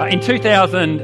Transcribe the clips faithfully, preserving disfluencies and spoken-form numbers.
Uh, in two thousand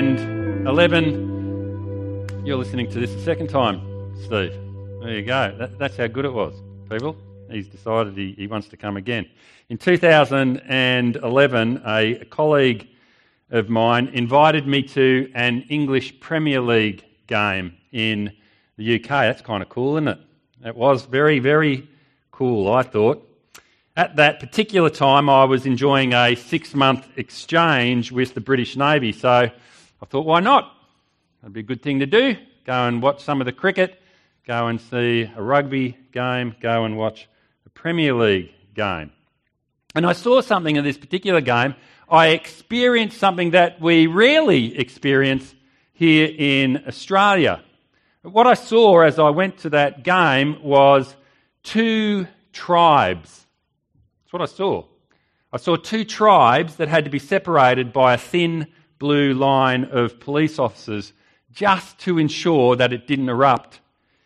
eleven, you're listening to this the second time, Steve. There you go. That, that's how good it was, people. He's decided he, he wants to come again. In two thousand eleven, a colleague of mine invited me to an English Premier League game in the U K. That's kind of cool, isn't it? It was very, very cool, I thought. At that particular time, I was enjoying a six-month exchange with the British Navy, so I thought, why not? That'd be a good thing to do. Go and watch some of the cricket, go and see a rugby game, go and watch a Premier League game. And I saw something in this particular game. I experienced something that we rarely experience here in Australia. What I saw as I went to that game was two tribes. That's what I saw. I saw two tribes that had to be separated by a thin blue line of police officers just to ensure that it didn't erupt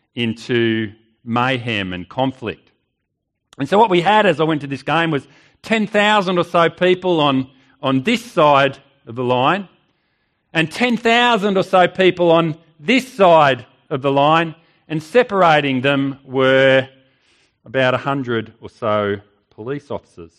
into mayhem and conflict. And so what we had as I went to this game was ten thousand or so people on, on this side of the line and ten thousand or so people on this side of the line, and separating them were about one hundred or so police officers.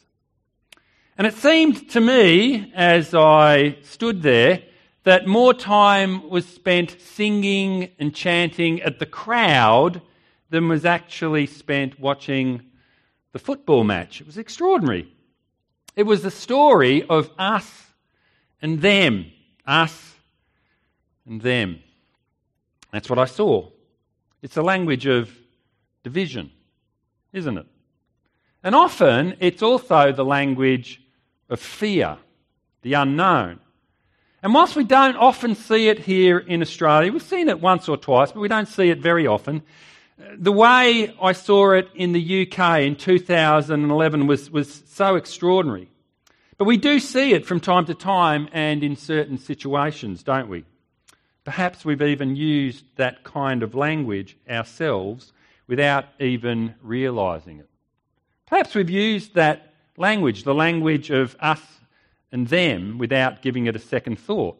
And it seemed to me, as I stood there, that more time was spent singing and chanting at the crowd than was actually spent watching the football match. It was extraordinary. It was the story of us and them. Us and them. That's what I saw. It's a language of division, isn't it? And often it's also the language of fear, the unknown. And whilst we don't often see it here in Australia, we've seen it once or twice, but we don't see it very often. The way I saw it in the U K in two thousand eleven was, was so extraordinary. But we do see it from time to time and in certain situations, don't we? Perhaps we've even used that kind of language ourselves without even realising it. Perhaps we've used that language, the language of us and them, without giving it a second thought.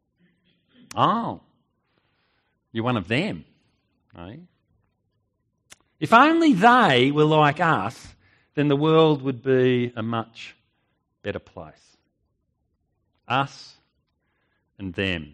Oh, you're one of them, eh? If only they were like us, then the world would be a much better place. Us and them.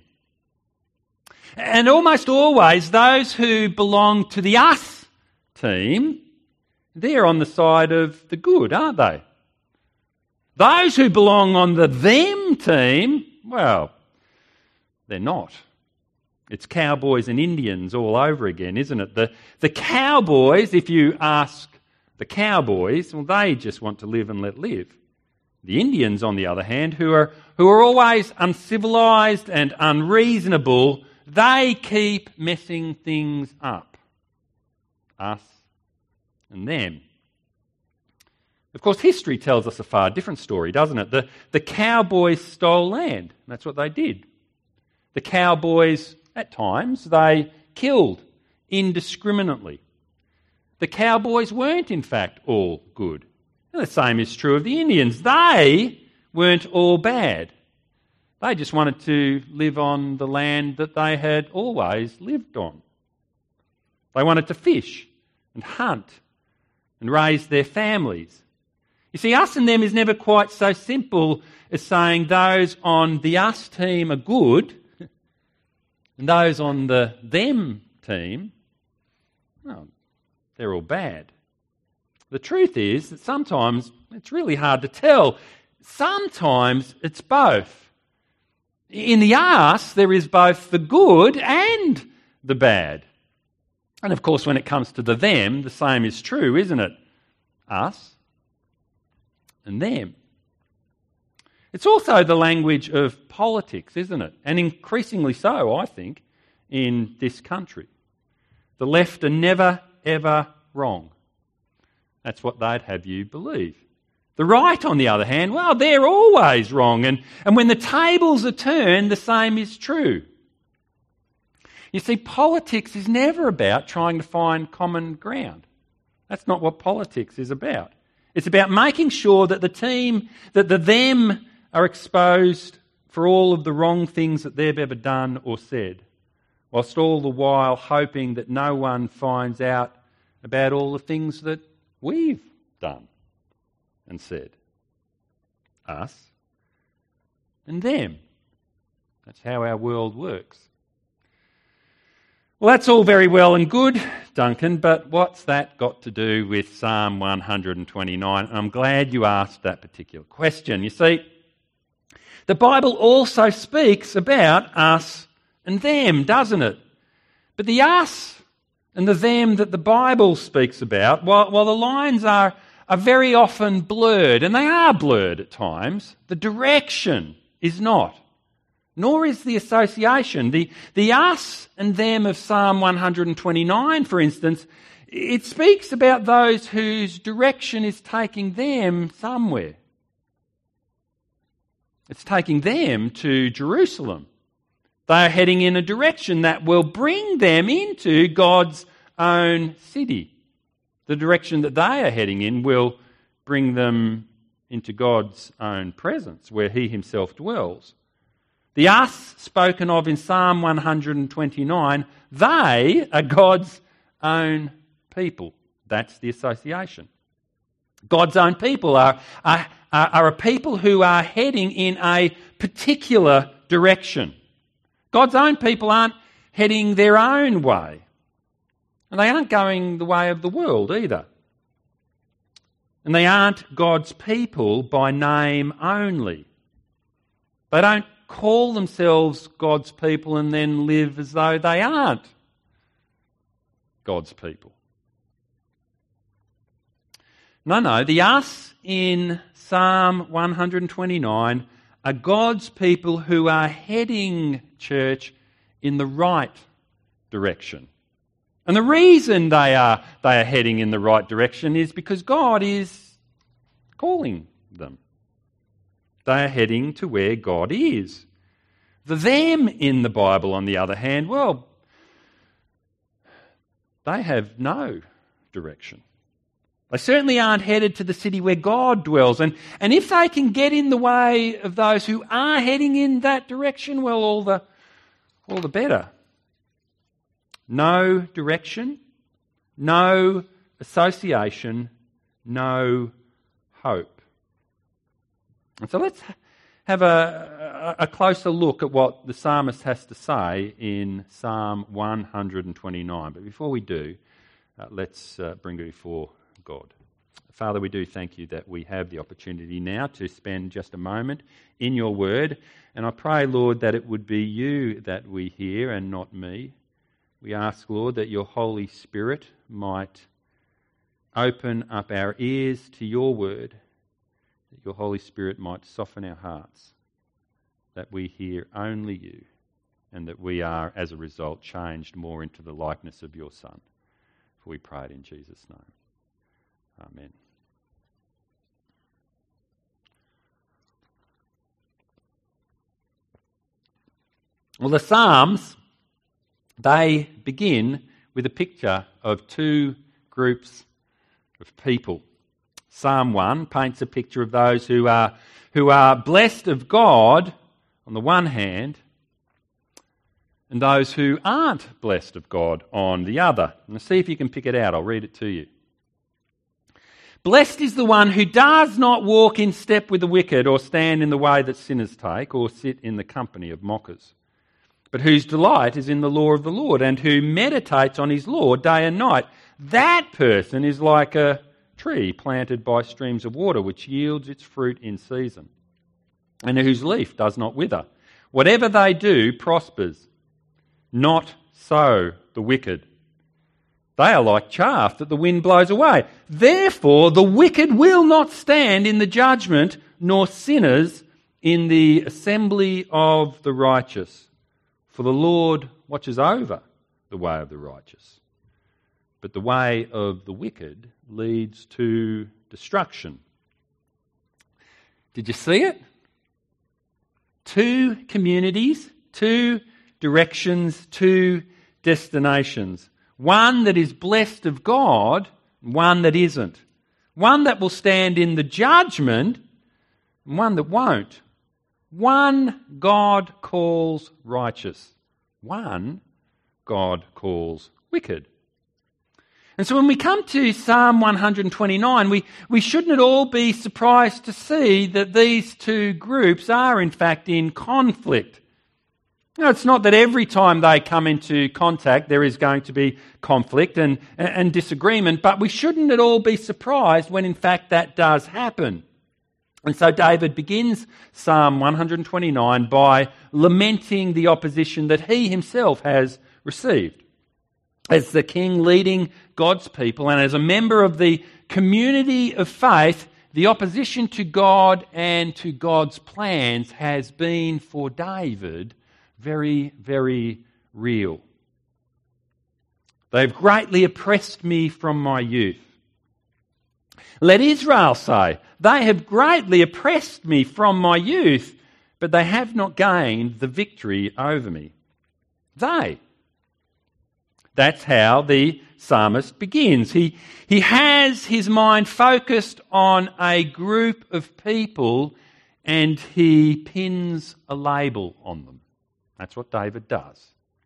And almost always, those who belong to the us team, they're on the side of the good, aren't they? Those who belong on the them team, well, they're not. It's cowboys and Indians all over again, isn't it? The, the cowboys, if you ask the cowboys, well, they just want to live and let live. The Indians, on the other hand, who are, who are always uncivilised and unreasonable, they keep messing things up. Us and them. Of course, history tells us a far different story, doesn't it? The, the cowboys stole land. That's what they did. The cowboys, at times, they killed indiscriminately. The cowboys weren't, in fact, all good. And the same is true of the Indians. They weren't all bad. They just wanted to live on the land that they had always lived on. They wanted to fish and hunt and raise their families. You see, us and them is never quite so simple as saying those on the us team are good and those on the them team, well, they're all bad. The truth is that sometimes it's really hard to tell. Sometimes it's both. In the us, there is both the good and the bad. And of course, when it comes to the them, the same is true, isn't it? Us and them. It's also the language of politics, isn't it? And increasingly so, I think, in this country. The left are never, ever wrong. That's what they'd have you believe. The right, on the other hand, well, they're always wrong. And, and when the tables are turned, the same is true. You see, politics is never about trying to find common ground. That's not what politics is about. It's about making sure that the team, that the them are exposed for all of the wrong things that they've ever done or said, whilst all the while hoping that no one finds out about all the things that we've done and said. Us and them. That's how our world works. Well, that's all very well and good, Duncan, but what's that got to do with Psalm one twenty-nine? And I'm glad you asked that particular question. You see, the Bible also speaks about us and them, doesn't it? But the us and the them that the Bible speaks about, while, while the lines are, are very often blurred, and they are blurred at times, the direction is not. Nor is the association. The, the us and them of Psalm one twenty-nine, for instance, it speaks about those whose direction is taking them somewhere. It's taking them to Jerusalem. They are heading in a direction that will bring them into God's own city. The direction that they are heading in will bring them into God's own presence, where He Himself dwells. The us spoken of in Psalm one twenty-nine, they are God's own people. That's the association. God's own people are, are, are a people who are heading in a particular direction. God's own people aren't heading their own way. And they aren't going the way of the world either. And they aren't God's people by name only. They don't call themselves God's people and then live as though they aren't God's people. No, no, the us in Psalm one twenty-nine are God's people who are heading, church, in the right direction. And the reason they are, they are heading in the right direction is because God is calling them. They are heading to where God is. The them in the Bible, on the other hand, well, they have no direction. They certainly aren't headed to the city where God dwells. And, and if they can get in the way of those who are heading in that direction, well, all the, all the better. No direction, no association, no hope. And so let's have a, a closer look at what the psalmist has to say in Psalm one twenty-nine. But before we do, uh, let's uh, bring it before God. Father, we do thank you that we have the opportunity now to spend just a moment in your word. And I pray, Lord, that it would be you that we hear and not me. We ask, Lord, that your Holy Spirit might open up our ears to your word, that your Holy Spirit might soften our hearts, that we hear only you, and that we are, as a result, changed more into the likeness of your Son. For we pray it in Jesus' name. Amen. Well, the Psalms, they begin with a picture of two groups of people. Psalm one paints a picture of those who are, who are blessed of God on the one hand, and those who aren't blessed of God on the other. And see if you can pick it out. I'll read it to you. Blessed is the one who does not walk in step with the wicked, or stand in the way that sinners take, or sit in the company of mockers, but whose delight is in the law of the Lord, and who meditates on his law day and night. That person is like a tree planted by streams of water, which yields its fruit in season, and whose leaf does not wither. Whatever they do prospers. Not so the wicked. They are like chaff that the wind blows away. Therefore, the wicked will not stand in the judgment, nor sinners in the assembly of the righteous. For the Lord watches over the way of the righteous, but the way of the wicked leads to destruction. Did you see it? Two communities, two directions, two destinations. One that is blessed of God, one that isn't. One that will stand in the judgment, and one that won't. One God calls righteous. One God calls wicked. And so when we come to Psalm one twenty-nine, we, we shouldn't at all be surprised to see that these two groups are in fact in conflict. You know, it's not that every time they come into contact there is going to be conflict and, and disagreement, but we shouldn't at all be surprised when in fact that does happen. And so David begins Psalm one twenty-nine by lamenting the opposition that he himself has received. As the king leading God's people and as a member of the community of faith, the opposition to God and to God's plans has been for David very, very real. They've greatly oppressed me from my youth. Let Israel say, they have greatly oppressed me from my youth, but they have not gained the victory over me. They. That's how the psalmist begins. He, he has his mind focused on a group of people and he pins a label on them. That's what David does.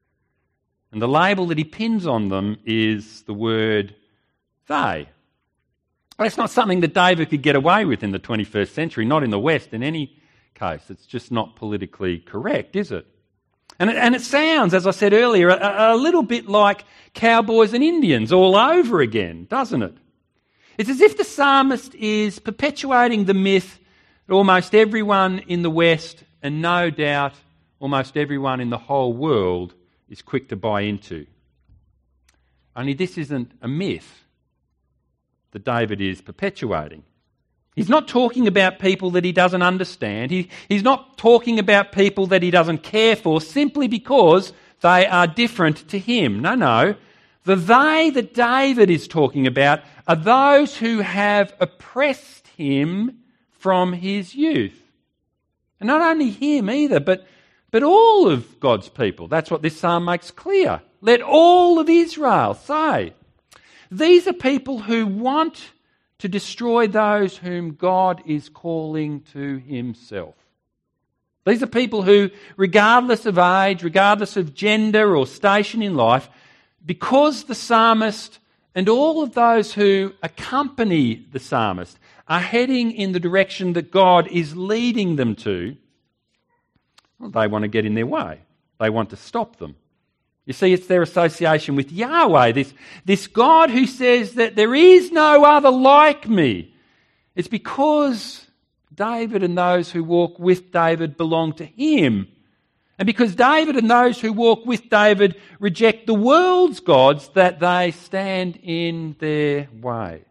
And the label that he pins on them is the word they. That's not something that David could get away with in the twenty-first century, not in the West in any case. It's just not politically correct, is it? And it, and it sounds, as I said earlier, a, a little bit like cowboys and Indians all over again, doesn't it? It's as if the psalmist is perpetuating the myth that almost everyone in the West, and no doubt almost everyone in the whole world, is quick to buy into. Only this isn't a myth that David is perpetuating. He's not talking about people that he doesn't understand. He, he's not talking about people that he doesn't care for simply because they are different to him. No, no. The they that David is talking about are those who have oppressed him from his youth. And not only him either, but, but all of God's people. That's what this psalm makes clear. Let all of Israel say. These are people who want to destroy those whom God is calling to himself. These are people who, regardless of age, regardless of gender or station in life, because the psalmist and all of those who accompany the psalmist are heading in the direction that God is leading them to, well, they want to get in their way. They want to stop them. You see, it's their association with Yahweh, this, this God who says that there is no other like me. It's because David and those who walk with David belong to him. And because David and those who walk with David reject the world's gods, that they stand in their way.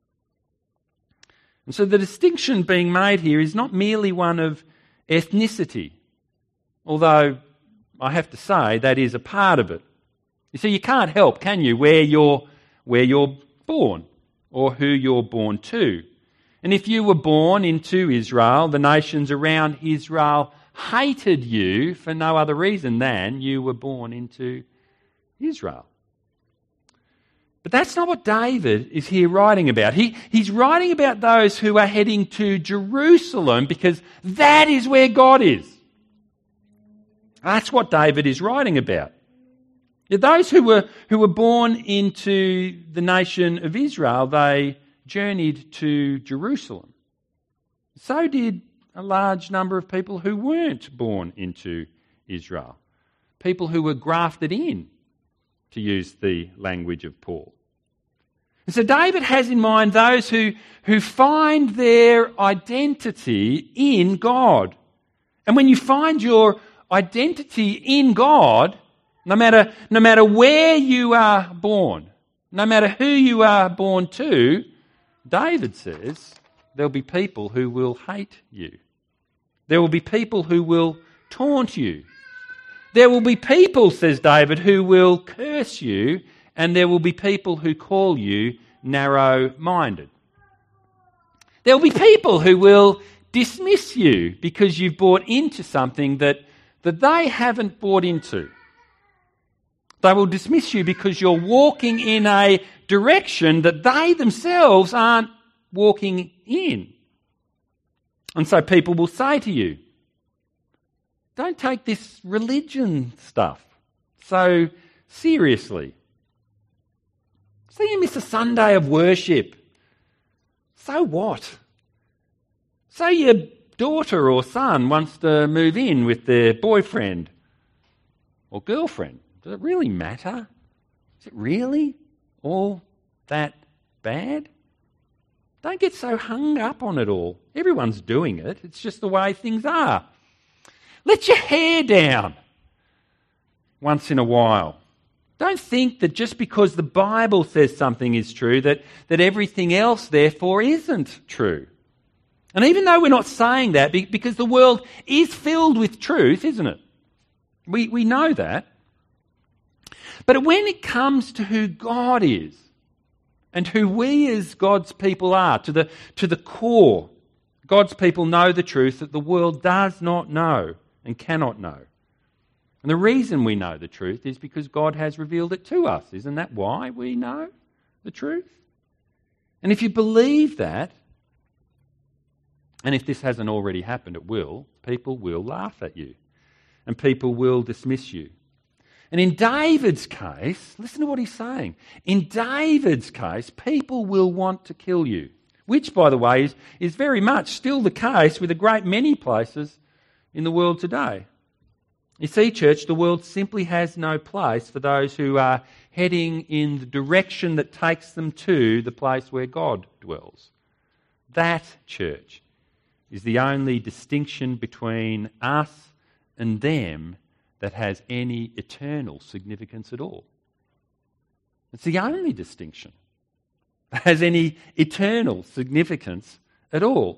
And so the distinction being made here is not merely one of ethnicity, although I have to say that is a part of it. You see, you can't help, can you, where you're, where you're born or who you're born to. And if you were born into Israel, the nations around Israel hated you for no other reason than you were born into Israel. But that's not what David is here writing about. He, he's writing about those who are heading to Jerusalem because that is where God is. That's what David is writing about. Yet those who were who were born into the nation of Israel, they journeyed to Jerusalem. So did a large number of people who weren't born into Israel. People who were grafted in, to use the language of Paul. And so David has in mind those who, who find their identity in God. And when you find your identity in God, no matter, no matter where you are born, no matter who you are born to, David says there'll be people who will hate you. There will be people who will taunt you. There will be people, says David, who will curse you, and there will be people who call you narrow-minded. There will be people who will dismiss you because you've bought into something that, that they haven't bought into. They will dismiss you because you're walking in a direction that they themselves aren't walking in. And so people will say to you, don't take this religion stuff so seriously. Say you miss a Sunday of worship. So what? Say your daughter or son wants to move in with their boyfriend or girlfriend. Does it really matter? Is it really all that bad? Don't get so hung up on it all. Everyone's doing it. It's just the way things are. Let your hair down once in a while. Don't think that just because the Bible says something is true, that, that everything else therefore isn't true. And even though we're not saying that, because the world is filled with truth, isn't it? We, we know that. But when it comes to who God is, and who we as God's people are, to the, to the core, God's people know the truth that the world does not know and cannot know. And the reason we know the truth is because God has revealed it to us. Isn't that why we know the truth? And if you believe that, and if this hasn't already happened, it will, people will laugh at you and people will dismiss you. And in David's case, listen to what he's saying. In David's case, people will want to kill you, which, by the way, is, is very much still the case with a great many places in the world today. You see, church, the world simply has no place for those who are heading in the direction that takes them to the place where God dwells. That, church, is the only distinction between us and them that has any eternal significance at all. It's the only distinction that has any eternal significance at all.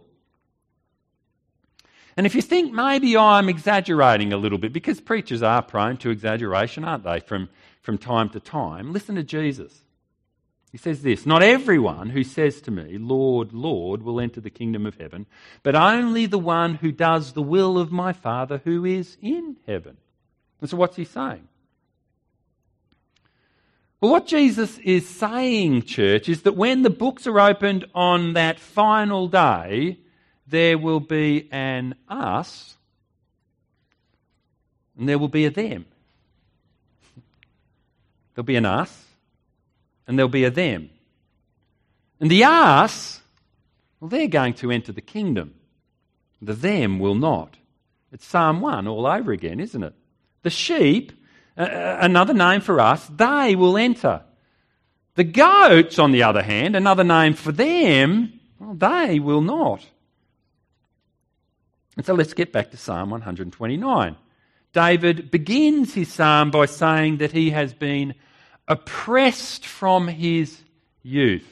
And if you think maybe I'm exaggerating a little bit, because preachers are prone to exaggeration, aren't they, from, from time to time, listen to Jesus. He says this, "Not everyone who says to me, 'Lord, Lord,' will enter the kingdom of heaven, but only the one who does the will of my Father who is in heaven." And so what's he saying? Well, what Jesus is saying, church, is that when the books are opened on that final day, there will be an us and there will be a them. There'll be an us and there'll be a them. And the us, well, they're going to enter the kingdom. The them will not. It's Psalm one all over again, isn't it? The sheep, uh, another name for us, they will enter. The goats, on the other hand, another name for them, well, they will not. And so let's get back to Psalm one twenty-nine. David begins his psalm by saying that he has been oppressed from his youth.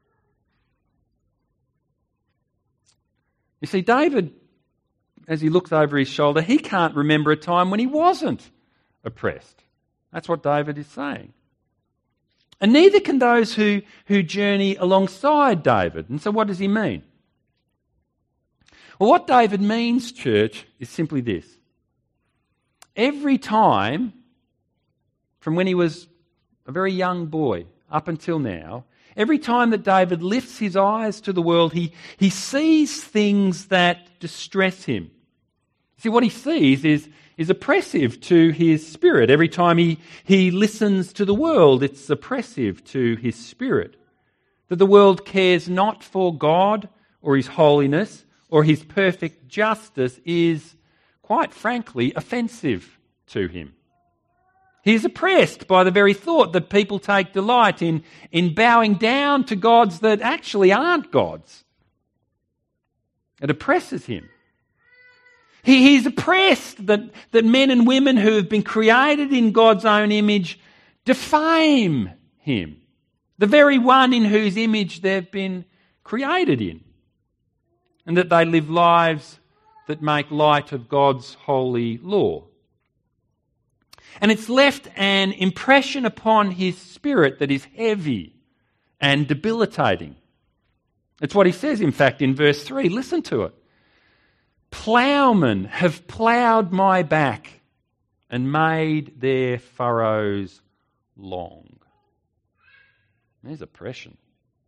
You see, David, as he looks over his shoulder, he can't remember a time when he wasn't oppressed. That's what David is saying. And neither can those who, who journey alongside David. And so what does he mean? Well, what David means, church, is simply this. Every time, from when he was a very young boy up until now, every time that David lifts his eyes to the world, he, he sees things that distress him. See, what he sees is, is oppressive to his spirit. Every time he, he listens to the world, it's oppressive to his spirit. That the world cares not for God or his holiness or his perfect justice is, quite frankly, offensive to him. He is oppressed by the very thought that people take delight in, in bowing down to gods that actually aren't gods. It oppresses him. He, he's oppressed that, that men and women who have been created in God's own image defame him, the very one in whose image they've been created in, and that they live lives that make light of God's holy law. And it's left an impression upon his spirit that is heavy and debilitating. It's what he says, in fact, in verse three. Listen to it. "Ploughmen have ploughed my back and made their furrows long." There's oppression.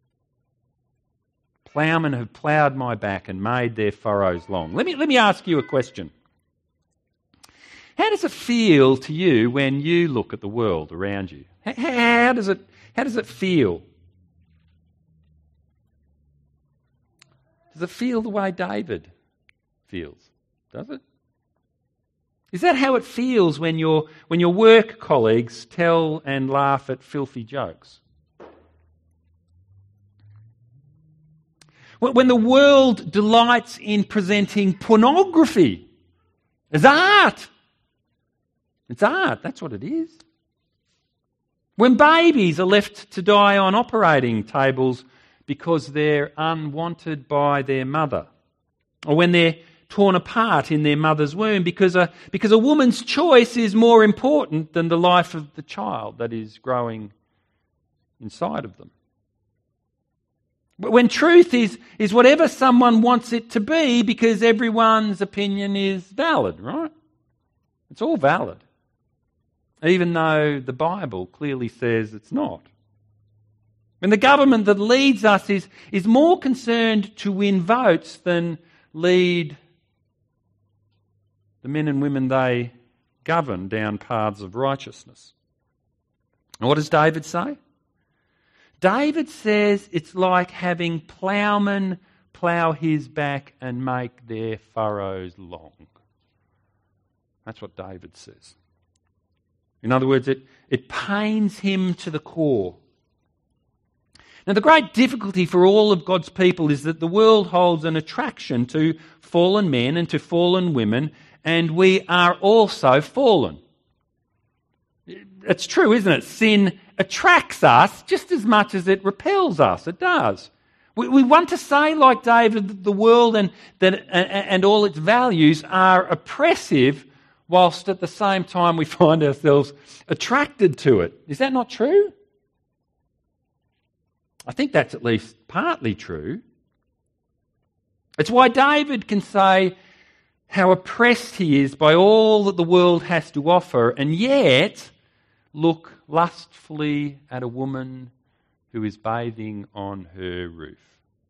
Ploughmen have ploughed my back and made their furrows long. Let me, let me ask you a question. How does it feel to you when you look at the world around you? How, how does it, how does it feel? Does it feel the way David feels? Does it? Is that how it feels when your, when your work colleagues tell and laugh at filthy jokes? When the world delights in presenting pornography as art. It's art, that's what it is. When babies are left to die on operating tables because they're unwanted by their mother. Or when they're torn apart in their mother's womb because a, because a woman's choice is more important than the life of the child that is growing inside of them. When truth is, is whatever someone wants it to be because everyone's opinion is valid, right? It's all valid. Even though the Bible clearly says it's not. When the government that leads us is, is more concerned to win votes than lead the men and women they govern down paths of righteousness. And what does David say? David says it's like having ploughmen plough his back and make their furrows long. That's what David says. In other words, it, it pains him to the core. Now, the great difficulty for all of God's people is that the world holds an attraction to fallen men and to fallen women, and we are also fallen. It's true, isn't it? Sin attracts us just as much as it repels us. It does. We, we want to say, like David, that the world and, that, and, and all its values are oppressive, whilst at the same time we find ourselves attracted to it. Is that not true? I think that's at least partly true. It's why David can say how oppressed he is by all that the world has to offer, and yet look lustfully at a woman who is bathing on her roof.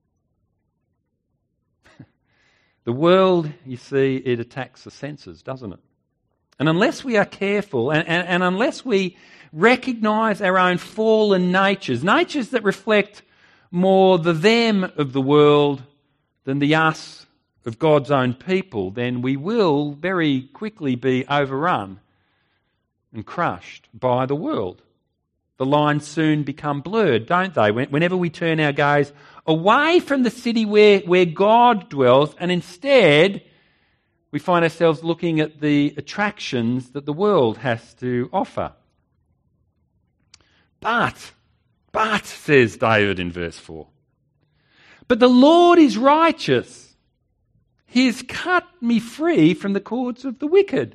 The world, you see, it attacks the senses, doesn't it? And unless we are careful, and, and, and unless we recognise our own fallen natures, natures that reflect more the them of the world than the us of God's own people, then we will very quickly be overrun and crushed by the world. The lines soon become blurred, don't they? Whenever we turn our gaze away from the city where, where God dwells, and instead we find ourselves looking at the attractions that the world has to offer. But, but, says David in verse four, but the Lord is righteous. He has cut me free from the cords of the wicked.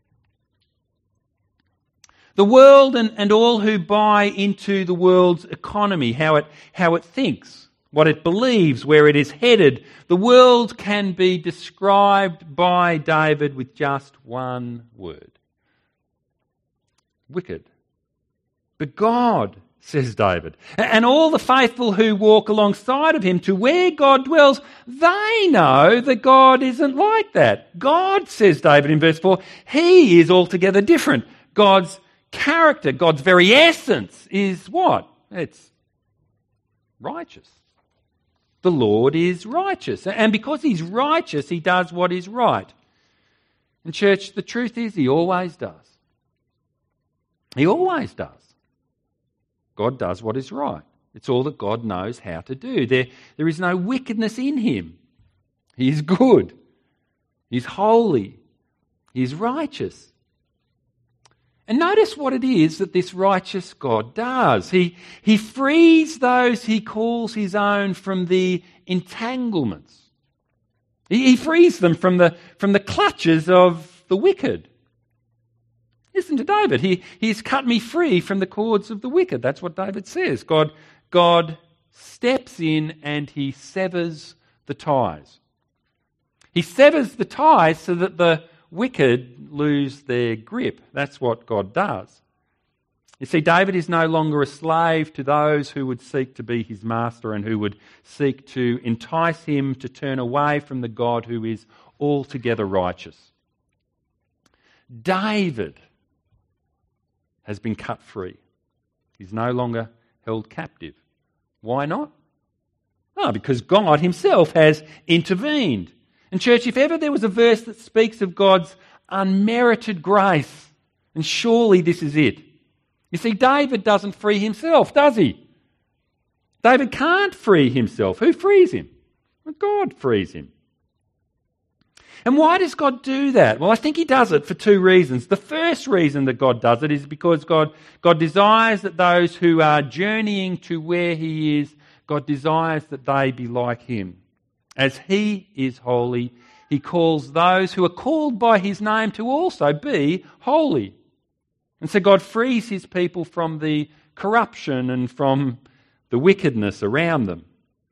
The world and, and all who buy into the world's economy, how it, how it thinks, what it believes, where it is headed, the world can be described by David with just one word. Wicked. But God, says David, and all the faithful who walk alongside of him to where God dwells, they know that God isn't like that. God, says David in verse four, he is altogether different. God's character, God's very essence is what? It's righteous. The Lord is righteous. And because he's righteous, he does what is right. And church, the truth is he always does. He always does. God does what is right. It's all that God knows how to do. There, there is no wickedness in him. He is good. He's holy. He's righteous. And notice what it is that this righteous God does. He, he frees those he calls his own from the entanglements. He, he frees them from the, from the clutches of the wicked. Listen to David. He, he's cut me free from the cords of the wicked. That's what David says. God, God steps in and he severs the ties. He severs the ties so that the wicked lose their grip. That's what God does. You see, David is no longer a slave to those who would seek to be his master and who would seek to entice him to turn away from the God who is altogether righteous. David has been cut free. He's no longer held captive. Why not? Oh, because God himself has intervened. And church, if ever there was a verse that speaks of God's unmerited grace, and surely this is it. You see, David doesn't free himself, does he? David can't free himself. Who frees him? Well, God frees him. And why does God do that? Well, I think he does it for two reasons. The first reason that God does it is because God, God desires that those who are journeying to where he is, God desires that they be like him. As he is holy, he calls those who are called by his name to also be holy. And so God frees his people from the corruption and from the wickedness around them.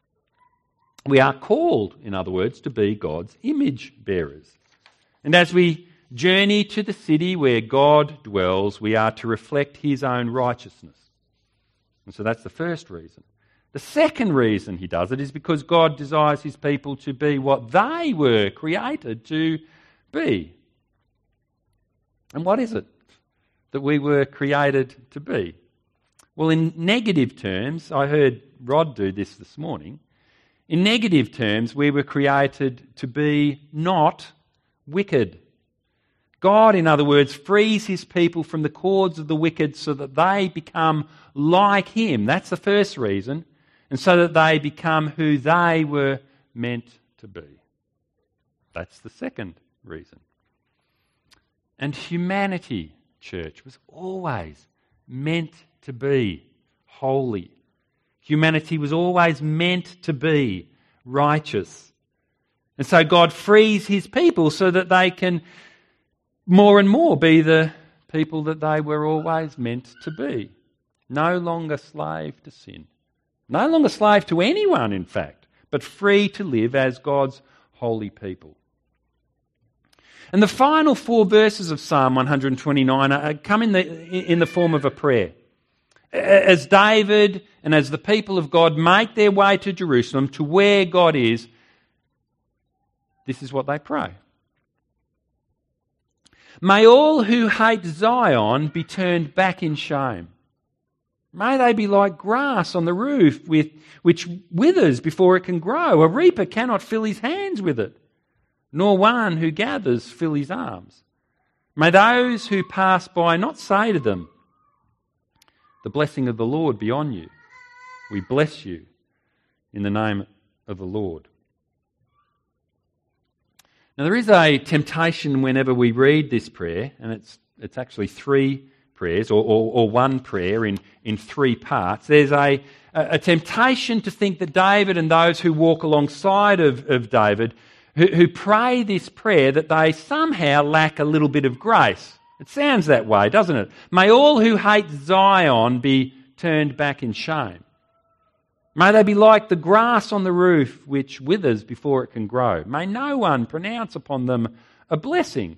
We are called, in other words, to be God's image bearers. And as we journey to the city where God dwells, we are to reflect his own righteousness. And so that's the first reason. The second reason he does it is because God desires his people to be what they were created to be. And what is it that we were created to be? Well, in negative terms, I heard Rod do this this morning. In negative terms, we were created to be not wicked. God, in other words, frees his people from the cords of the wicked so that they become like him. That's the first reason. And so that they become who they were meant to be. That's the second reason. And humanity, church, was always meant to be holy. Humanity was always meant to be righteous. And so God frees his people so that they can more and more be the people that they were always meant to be. No longer slave to sin. No longer slave to anyone, in fact, but free to live as God's holy people. And the final four verses of Psalm one twenty-nine are, come in the, in the form of a prayer. As David and as the people of God make their way to Jerusalem, to where God is, this is what they pray. May all who hate Zion be turned back in shame. May they be like grass on the roof, with, which withers before it can grow. A reaper cannot fill his hands with it, nor one who gathers fill his arms. May those who pass by not say to them, the blessing of the Lord be on you. We bless you in the name of the Lord. Now there is a temptation whenever we read this prayer, and it's it's actually three prayers, or, or, or one prayer in, in three parts. There's a, a temptation to think that David and those who walk alongside of, of David, who, who pray this prayer, that they somehow lack a little bit of grace. It sounds that way, doesn't it? May all who hate Zion be turned back in shame. May they be like the grass on the roof, which withers before it can grow. May no one pronounce upon them a blessing.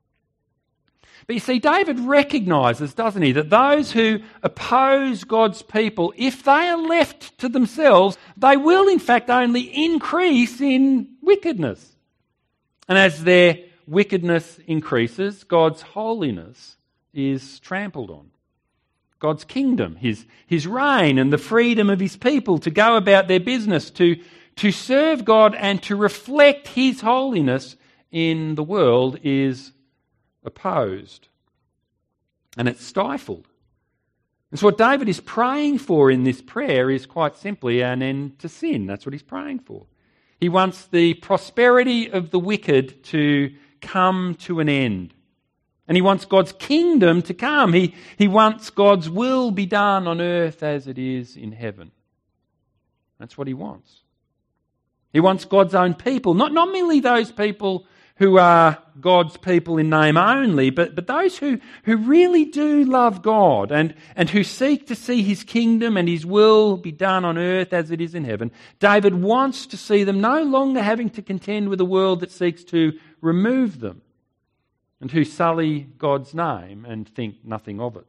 But you see, David recognises, doesn't he, that those who oppose God's people, if they are left to themselves, they will in fact only increase in wickedness. And as their wickedness increases, God's holiness is trampled on. God's kingdom, his, his reign and the freedom of his people to go about their business, to, to serve God and to reflect his holiness in the world is opposed. And it's stifled. And so what David is praying for in this prayer is quite simply an end to sin. That's what he's praying for. He wants the prosperity of the wicked to come to an end. And he wants God's kingdom to come. He, he wants God's will be done on earth as it is in heaven. That's what he wants. He wants God's own people, not, not merely those people who are God's people in name only, but, but those who, who really do love God and, and who seek to see his kingdom and his will be done on earth as it is in heaven. David wants to see them no longer having to contend with a world that seeks to remove them and who sully God's name and think nothing of it.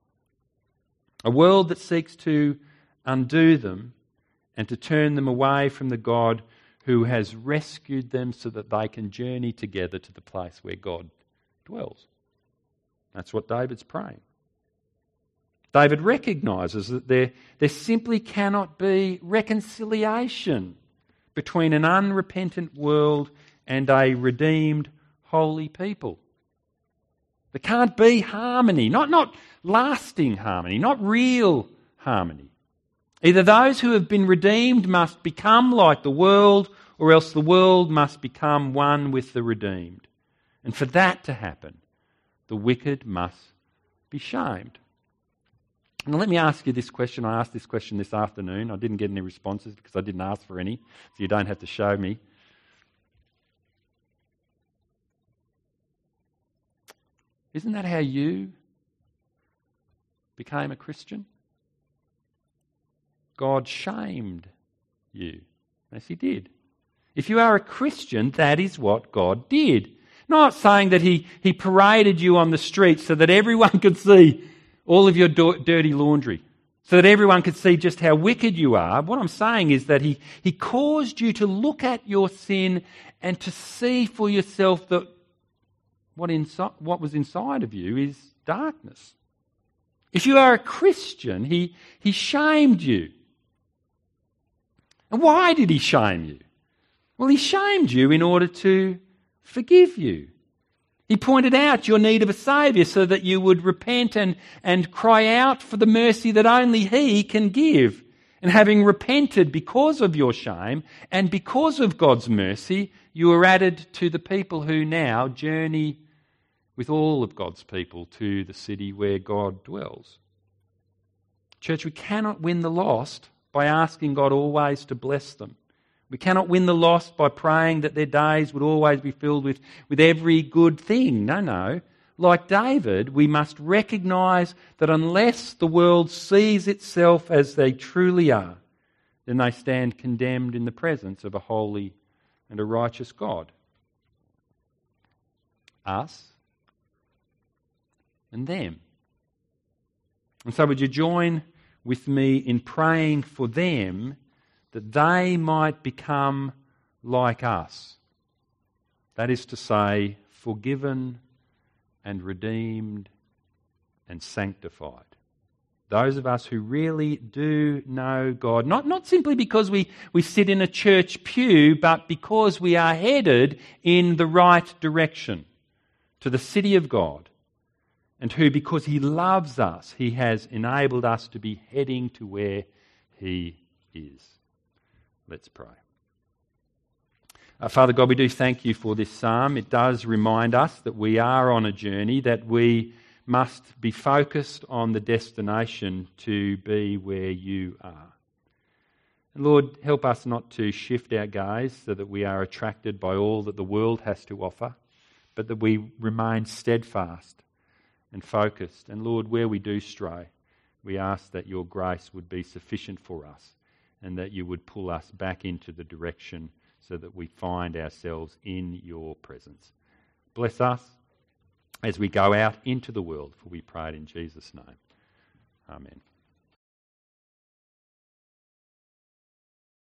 A world that seeks to undo them and to turn them away from the God who has rescued them so that they can journey together to the place where God dwells. That's what David's praying. David recognises that there, there simply cannot be reconciliation between an unrepentant world and a redeemed, holy people. There can't be harmony, not, not lasting harmony, not real harmony. Either those who have been redeemed must become like the world, or else the world must become one with the redeemed. And for that to happen, the wicked must be shamed. Now let me ask you this question. I asked this question this afternoon. I didn't get any responses because I didn't ask for any, so you don't have to show me. Isn't that how you became a Christian? God shamed you. Yes, he did. If you are a Christian, that is what God did. Not saying that he, he paraded you on the street so that everyone could see all of your do- dirty laundry, so that everyone could see just how wicked you are. What I'm saying is that he, he caused you to look at your sin and to see for yourself that what, insi- what was inside of you is darkness. If you are a Christian, he, he shamed you. And why did he shame you? Well, he shamed you in order to forgive you. He pointed out your need of a Saviour so that you would repent and, and cry out for the mercy that only He can give. And having repented because of your shame and because of God's mercy, you are added to the people who now journey with all of God's people to the city where God dwells. Church, we cannot win the lost by asking God always to bless them. We cannot win the lost by praying that their days would always be filled with, with every good thing. No, no. Like David, we must recognise that unless the world sees itself as they truly are, then they stand condemned in the presence of a holy and a righteous God. Us and them. And so would you join with me in praying for them that they might become like us. That is to say, forgiven and redeemed and sanctified. Those of us who really do know God, not, not simply because we, we sit in a church pew, but because we are headed in the right direction to the city of God, and who, because He loves us, He has enabled us to be heading to where He is. Let's pray. Uh, Father God, we do thank You for this psalm. It does remind us that we are on a journey, that we must be focused on the destination to be where You are. And Lord, help us not to shift our gaze so that we are attracted by all that the world has to offer, but that we remain steadfast and focused. And Lord, where we do stray, we ask that Your grace would be sufficient for us, and that You would pull us back into the direction so that we find ourselves in Your presence. Bless us as we go out into the world, for we pray it in Jesus' name. Amen.